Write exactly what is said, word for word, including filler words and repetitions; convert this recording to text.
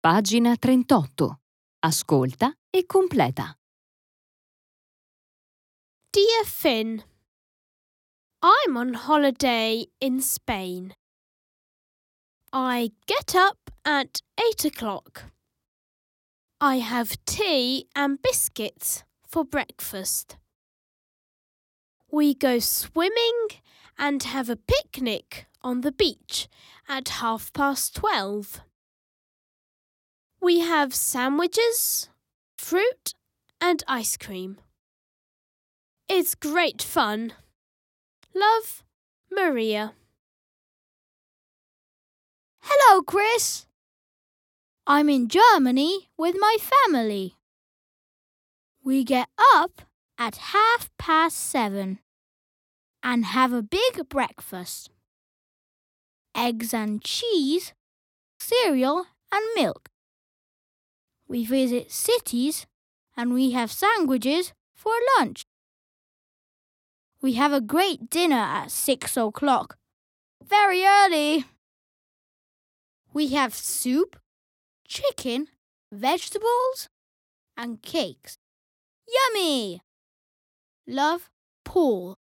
Pagina trentotto. Ascolta e completa. Dear Finn, I'm on holiday in Spain. I get up at eight o'clock. I have tea and biscuits for breakfast. We go swimming and have a picnic on the beach at half past twelve. We have sandwiches, fruit and ice cream. It's great fun. Love, Maria. Hello, Chris. I'm in Germany with my family. We get up at half past seven and have a big breakfast. Eggs and cheese, cereal and milk. We visit cities and we have sandwiches for lunch. We have a great dinner at six o'clock. Very early. We have soup, chicken, vegetables, and cakes. Yummy! Love, Paul.